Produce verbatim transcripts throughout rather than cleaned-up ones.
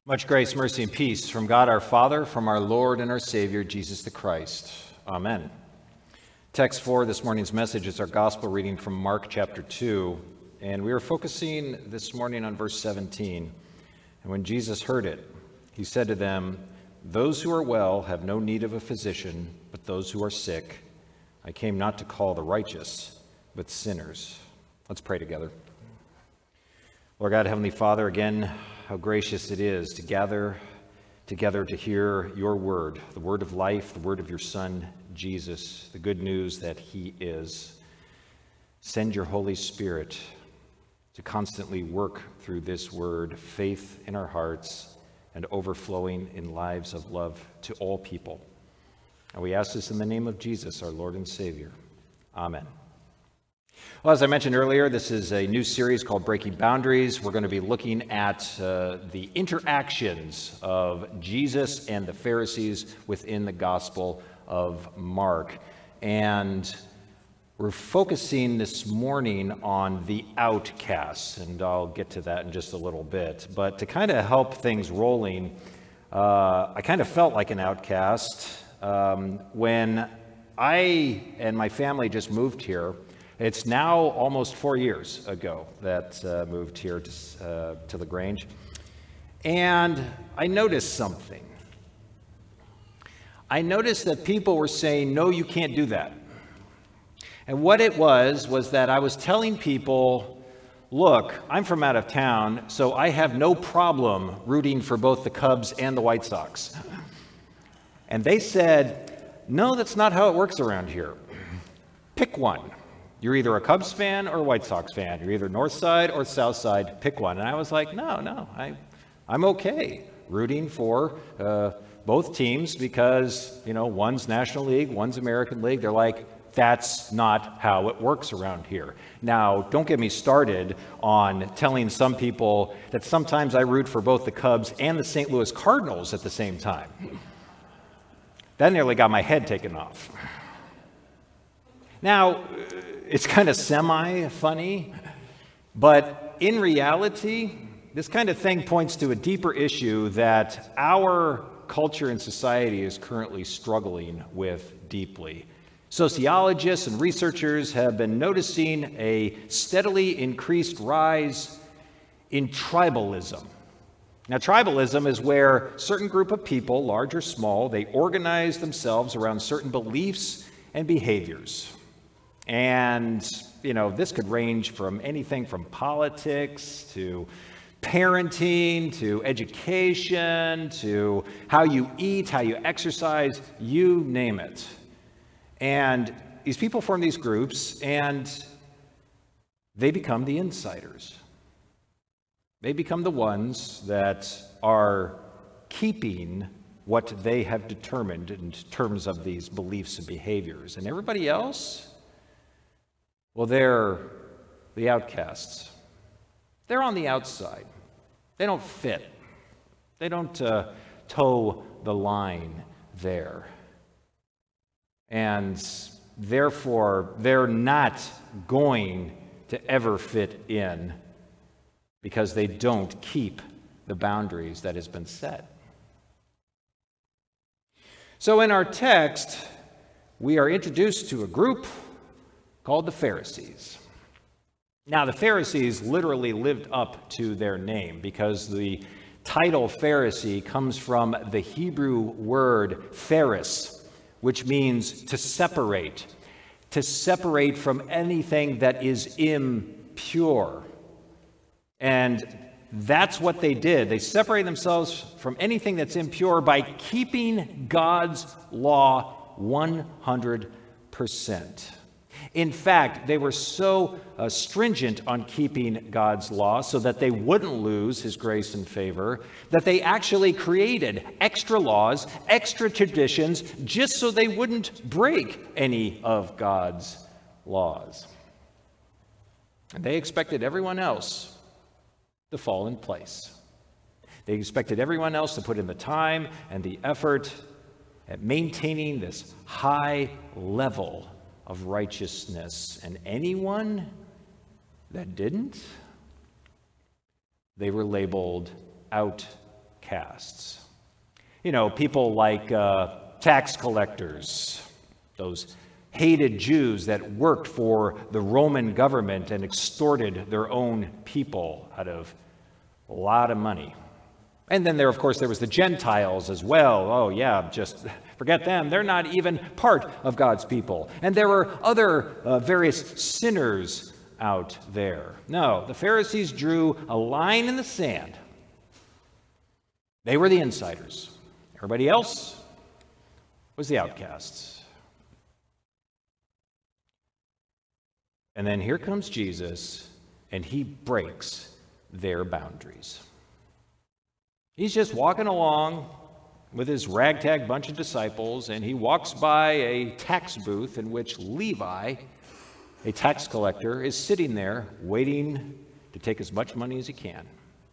Much grace, mercy, and peace from God our Father, from our Lord and our Savior, Jesus the Christ. Amen. Text for this morning's message is our gospel reading from Mark chapter two, and we are focusing this morning on verse seventeen. And when Jesus heard it, he said to them, "Those who are well have no need of a physician, but those who are sick. I came not to call the righteous, but sinners." Let's pray together. Lord God, Heavenly Father, again, how gracious it is to gather together to hear your word, the word of life, the word of your Son, Jesus, the good news that he is. Send your Holy Spirit to constantly work through this word, faith in our hearts and overflowing in lives of love to all people. And we ask this in the name of Jesus, our Lord and Savior. Amen. Well, as I mentioned earlier, this is a new series called Breaking Boundaries. We're going to be looking at uh, the interactions of Jesus and the Pharisees within the Gospel of Mark. And we're focusing this morning on the outcasts, and I'll get to that in just a little bit. But to kind of help things rolling, uh, I kind of felt like an outcast um, when I and my family just moved here. It's now almost four years ago that uh, moved here to, uh, to LaGrange, and I noticed something. I noticed that people were saying, "No, you can't do that." And what it was, was that I was telling people, look, I'm from out of town, so I have no problem rooting for both the Cubs and the White Sox. And they said, "No, that's not how it works around here. Pick one. You're either a Cubs fan or a White Sox fan. You're either North Side or South Side. Pick one." And I was like, no, no, I, I'm okay rooting for uh, both teams because, you know, one's National League, one's American League. They're like, that's not how it works around here. Now, don't get me started on telling some people that sometimes I root for both the Cubs and the Saint Louis Cardinals at the same time. That nearly got my head taken off. Now, it's kind of semi-funny, but in reality, this kind of thing points to a deeper issue that our culture and society is currently struggling with deeply. Sociologists and researchers have been noticing a steadily increased rise in tribalism. Now, tribalism is where a certain group of people, large or small, they organize themselves around certain beliefs and behaviors. And, you know, this could range from anything from politics to parenting to education to how you eat, how you exercise, you name it. And these people form these groups and they become the insiders. They become the ones that are keeping what they have determined in terms of these beliefs and behaviors. And everybody else, well, they're the outcasts. They're on the outside. They don't fit. They don't uh, toe the line there. And therefore, they're not going to ever fit in because they don't keep the boundaries that has been set. So in our text, we are introduced to a group called the Pharisees. Now, the Pharisees literally lived up to their name because the title Pharisee comes from the Hebrew word pharis, which means to separate, to separate from anything that is impure. And that's what they did. They separated themselves from anything that's impure by keeping God's law one hundred percent. In fact, they were so uh, stringent on keeping God's law so that they wouldn't lose his grace and favor, that they actually created extra laws, extra traditions, just so they wouldn't break any of God's laws. And they expected everyone else to fall in place. They expected everyone else to put in the time and the effort at maintaining this high level of righteousness, and anyone that didn't, they were labeled outcasts. You know, people like uh, tax collectors, those hated Jews that worked for the Roman government and extorted their own people out of a lot of money. And then there, of course, there was the Gentiles as well. Oh, yeah, just forget them. They're not even part of God's people. And there were other uh, various sinners out there. No, the Pharisees drew a line in the sand. They were the insiders. Everybody else was the outcasts. And then here comes Jesus, and he breaks their boundaries. He's just walking along with his ragtag bunch of disciples, and he walks by a tax booth in which Levi, a tax collector, is sitting there waiting to take as much money as he can.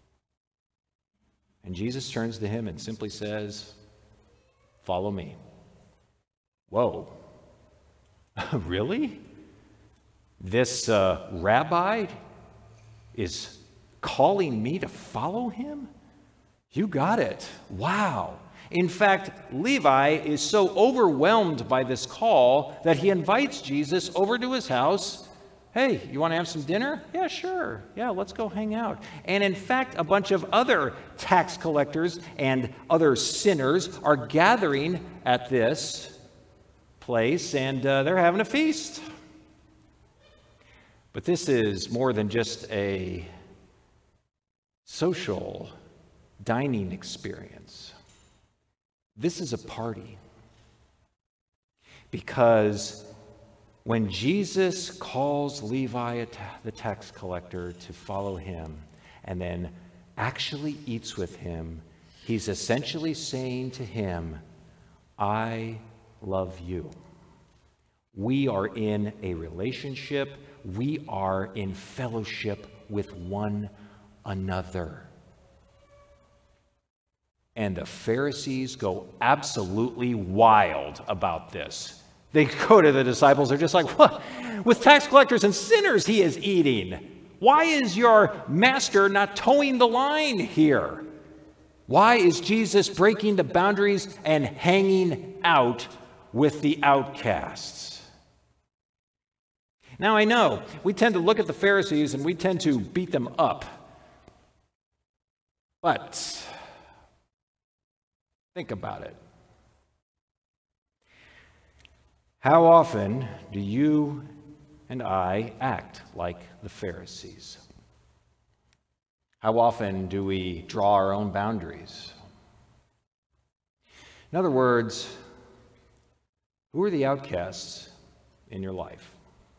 And Jesus turns to him and simply says, "Follow me." Whoa. Really? This uh, rabbi is calling me to follow him? You got it. Wow. In fact, Levi is so overwhelmed by this call that he invites Jesus over to his house. Hey, you want to have some dinner? Yeah, sure. Yeah, let's go hang out. And in fact, a bunch of other tax collectors and other sinners are gathering at this place, and uh, they're having a feast. But this is more than just a social dining experience. This is a party. Because when Jesus calls Levi, the tax collector, to follow him and then actually eats with him, he's essentially saying to him, I love you. We are in a relationship. We are in fellowship with one another. And the Pharisees go absolutely wild about this. They go to the disciples, they're just like, what? With tax collectors and sinners he is eating. Why is your master not towing the line here? Why is Jesus breaking the boundaries and hanging out with the outcasts? Now I know, we tend to look at the Pharisees and we tend to beat them up. But think about it. How often do you and I act like the Pharisees? How often do we draw our own boundaries? In other words, who are the outcasts in your life?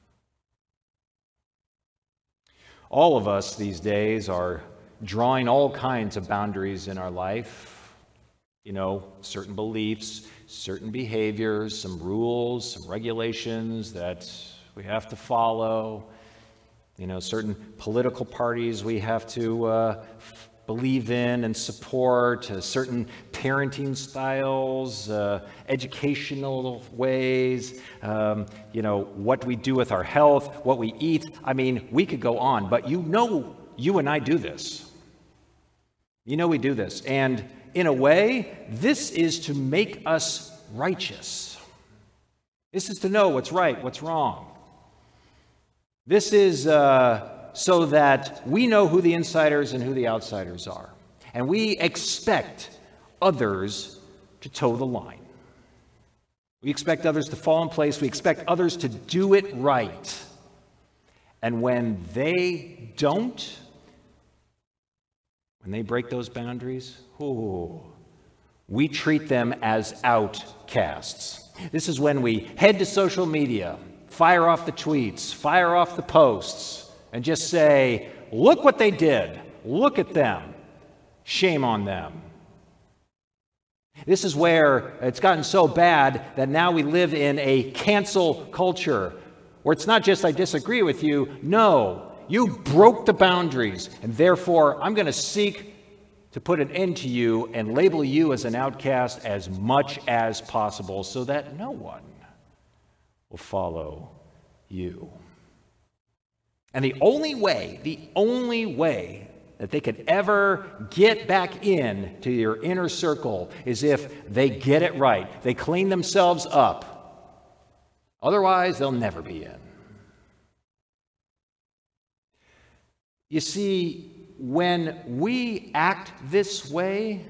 All of us these days are drawing all kinds of boundaries in our life. You know, certain beliefs, certain behaviors, some rules, some regulations that we have to follow. You know, certain political parties we have to uh, believe in and support, uh, certain parenting styles, uh, educational ways, um, you know, what we do with our health, what we eat. I mean, we could go on, but you know, you and I do this. You know we do this. And in a way, this is to make us righteous. This is to know what's right, what's wrong. This is uh, so that we know who the insiders and who the outsiders are. And we expect others to toe the line. We expect others to fall in place. We expect others to do it right. And when they don't, when they break those boundaries, ooh, we treat them as outcasts. This is when we head to social media, fire off the tweets, fire off the posts, and just say, look what they did. Look at them. Shame on them. This is where it's gotten so bad that now we live in a cancel culture, where it's not just I disagree with you. No, you broke the boundaries, and therefore I'm going to seek to put an end to you and label you as an outcast as much as possible so that no one will follow you. And the only way, the only way that they could ever get back in to your inner circle is if they get it right. They clean themselves up. Otherwise, they'll never be in. You see, when we act this way,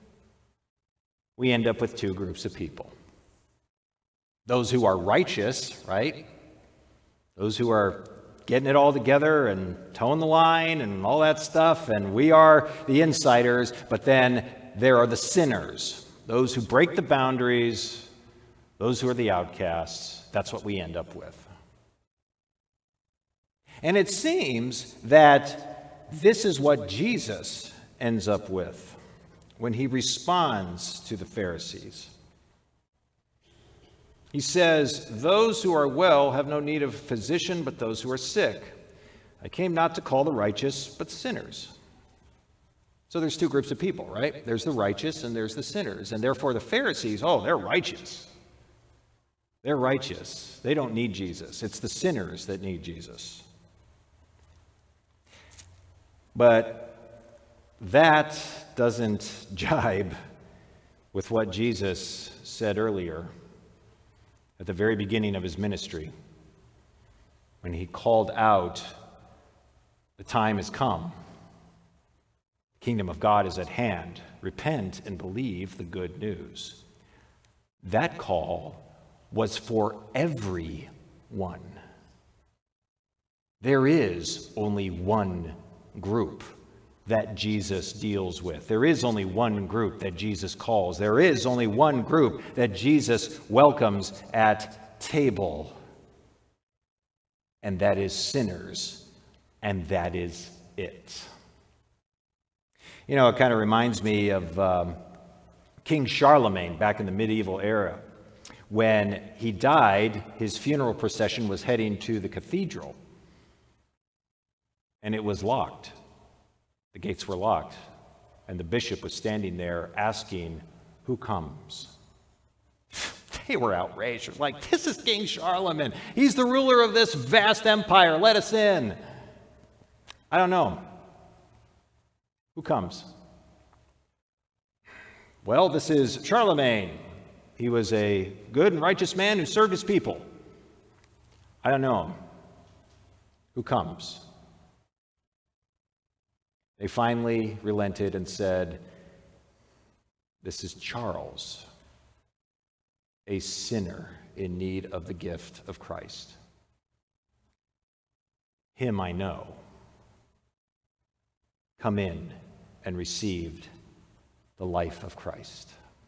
we end up with two groups of people. Those who are righteous, right? Those who are getting it all together and towing the line and all that stuff, and we are the insiders, but then there are the sinners, those who break the boundaries, those who are the outcasts. That's what we end up with. And it seems that this is what Jesus ends up with when he responds to the Pharisees. He says, "Those who are well have no need of a physician, but those who are sick. I came not to call the righteous, but sinners." So there's two groups of people, right? There's the righteous and there's the sinners. And therefore the Pharisees, oh, they're righteous. They're righteous. They don't need Jesus. It's the sinners that need Jesus. But that doesn't jibe with what Jesus said earlier at the very beginning of his ministry, when he called out, "The time has come. The kingdom of God is at hand. Repent and believe the good news." That call was for everyone. There is only one group that Jesus deals with. There is only one group that Jesus calls. There is only one group that Jesus welcomes at table. And that is sinners. And that is it. You know, it kind of reminds me of um, King Charlemagne back in the medieval era. When he died, his funeral procession was heading to the cathedral. And it was locked. The gates were locked, and the bishop was standing there asking, "Who comes?" They were outraged. It was like, "This is King Charlemagne. He's the ruler of this vast empire. Let us in." I don't know. Who comes? Well, this is Charlemagne. He was a good and righteous man who served his people. I don't know. Who comes? They finally relented and said, "This is Charles, a sinner in need of the gift of Christ. Him I know. Come in and received the life of Christ."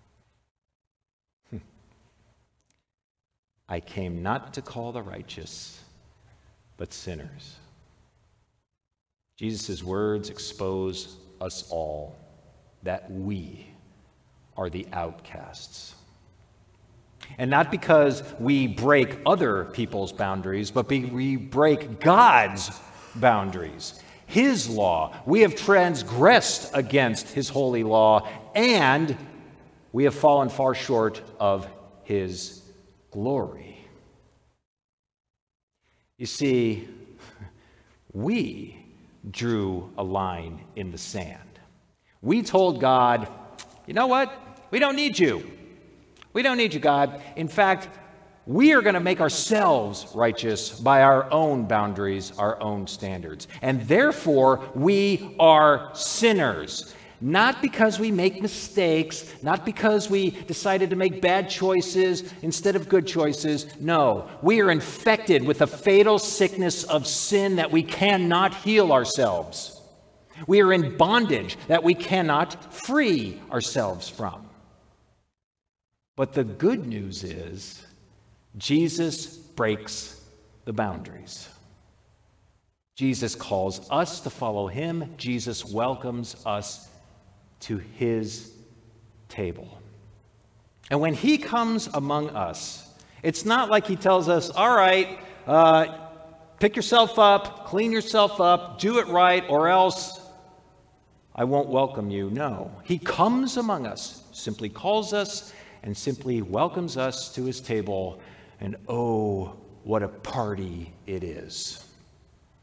I came not to call the righteous, but sinners. Jesus' words expose us all that we are the outcasts. And not because we break other people's boundaries, but we break God's boundaries. His law. We have transgressed against his holy law, and we have fallen far short of his glory. You see, we drew a line in the sand. We told God, "You know what? We don't need you. We don't need you, God. In fact, we are going to make ourselves righteous by our own boundaries, our own standards. And therefore, we are sinners. Not because we make mistakes, not because we decided to make bad choices instead of good choices. No, we are infected with a fatal sickness of sin that we cannot heal ourselves. We are in bondage that we cannot free ourselves from. But the good news is Jesus breaks the boundaries. Jesus calls us to follow him. Jesus welcomes us to his table. And when he comes among us, it's not like he tells us, "All right, uh, pick yourself up, clean yourself up, do it right, or else I won't welcome you." No, he comes among us, simply calls us, and simply welcomes us to his table. And oh, what a party it is.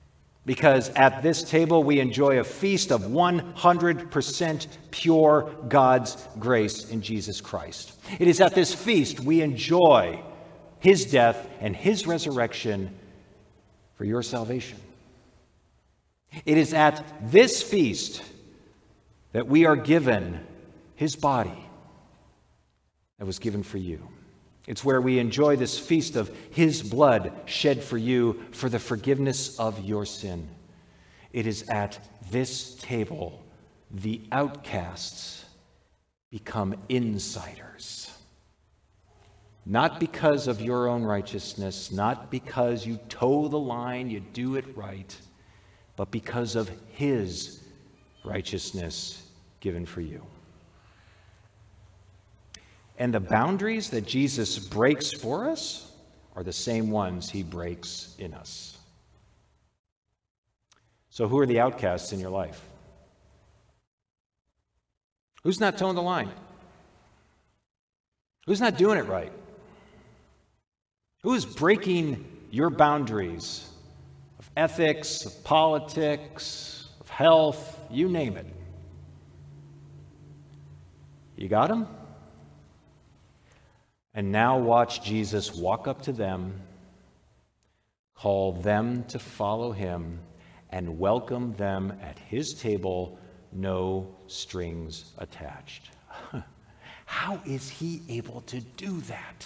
Because at this table we enjoy a feast of one hundred percent pure God's grace in Jesus Christ. It is at this feast we enjoy his death and his resurrection for your salvation. It is at this feast that we are given his body that was given for you. It's where we enjoy this feast of his blood shed for you for the forgiveness of your sin. It is at this table the outcasts become insiders. Not because of your own righteousness, not because you toe the line, you do it right, but because of his righteousness given for you. And the boundaries that Jesus breaks for us are the same ones he breaks in us. So who are the outcasts in your life? Who's not toeing the line? Who's not doing it right? Who is breaking your boundaries of ethics, of politics, of health, you name it? You got them? And now watch Jesus walk up to them, call them to follow him, and welcome them at his table, no strings attached. How is he able to do that?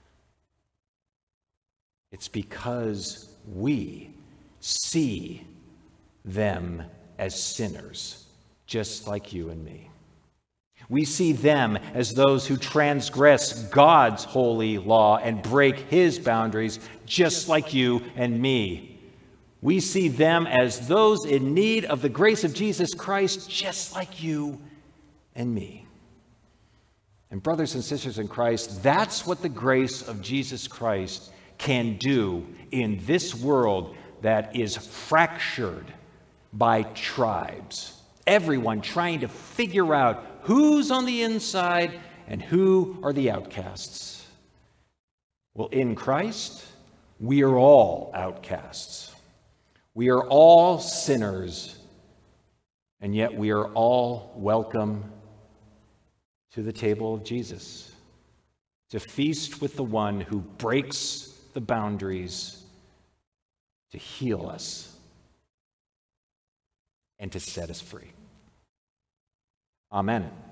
It's because we see them as sinners, just like you and me. We see them as those who transgress God's holy law and break his boundaries, just like you and me. We see them as those in need of the grace of Jesus Christ, just like you and me. And brothers and sisters in Christ, that's what the grace of Jesus Christ can do in this world that is fractured by tribes. Everyone trying to figure out who's on the inside and who are the outcasts. Well, in Christ, we are all outcasts. We are all sinners, and yet we are all welcome to the table of Jesus, to feast with the one who breaks the boundaries, to heal us, and to set us free. Amen.